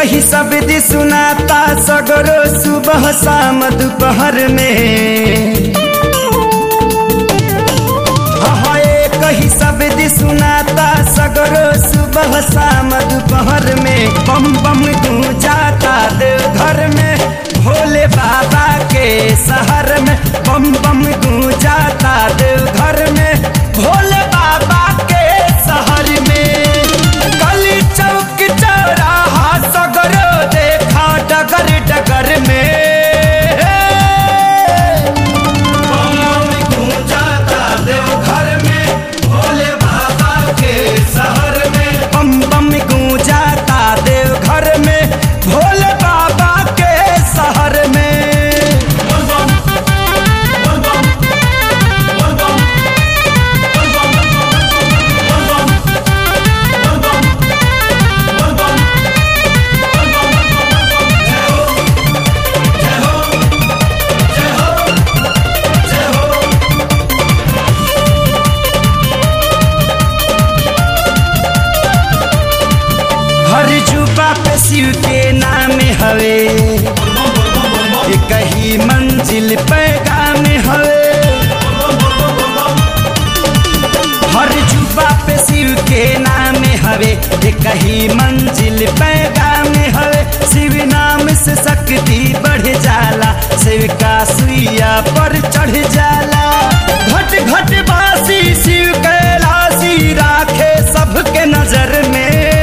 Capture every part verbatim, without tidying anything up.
ही शब्द सुनाता सगरो सुबह शाम दोपहर में। हाँ एक ही शब्द सुनाता सगरो सुबह शाम दोपहर में। बम बम गूंजाता देवघर में भोले बाबा के शहर में। बम बम गूंजाता देवघर में भोले बाबा के शहर में। गली चौक चौराहा सगरो देखा डगर डगर में। बम बम गूंजाता देवघर में भोले बाबा के शहर में। बम बम गूंजाता देवघर में भोले बाबा के शहर में। हर जुबा पे शिव के नाम हवे, एक ही मंजिल पैगाम हवे। हर जुबा पे शिव के नाम हवे, एक ही मंजिल पैगाम हवे। शिव नाम से शक्ति बढ़ जाला, शिव का सुइया पर चढ़ जाला। घट घट बासी शिव कैलाशी राखे सबके नजर में।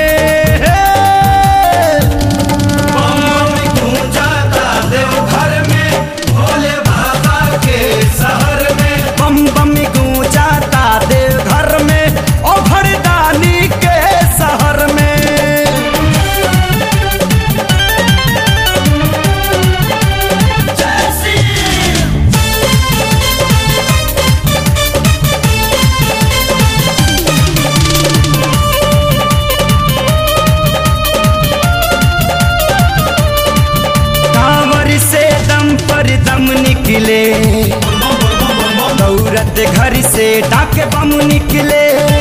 निकले दौड़त घर से डाके बम निकले।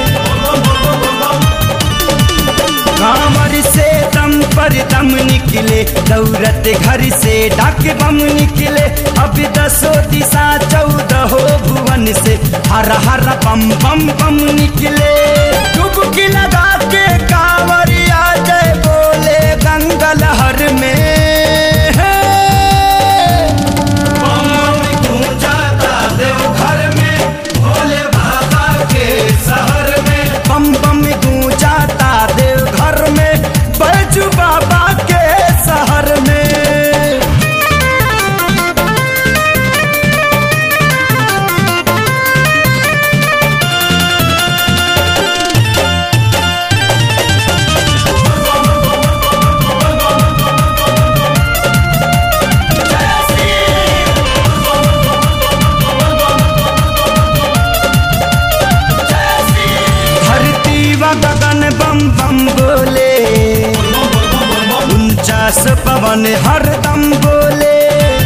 कांवर से दम पर दम निकले दौड़त घर से डाके बम निकले। अब दसो दिशा चौदह भुवन से हर हर बम बम बम निकले। डुबकी लगा के कांवरिया जय बोले गंगा लहर में। बम बम गूंजाता देवघर में बैजू बाबा के शहर में। गगन बम बम बोले उनचास पवन हरदम बोले।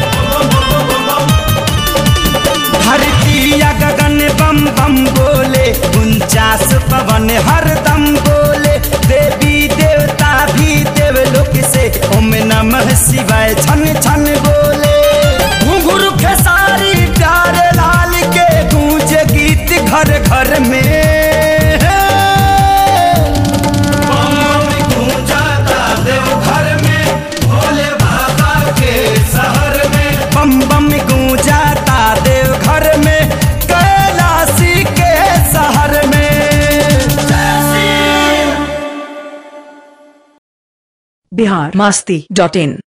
धरती या गगन बम बम बोले उनचास पवन हरदम बोले। देवी देवता भी देवलोक से ओम नमः शिवाय छन छन बोले। घुंघरू खेसारी प्यारे लाल के गूंजे गीत घर घर में। बम बम गूंजाता देवघर में कैलाशी के शहर में। बिहार मस्ती डॉट इन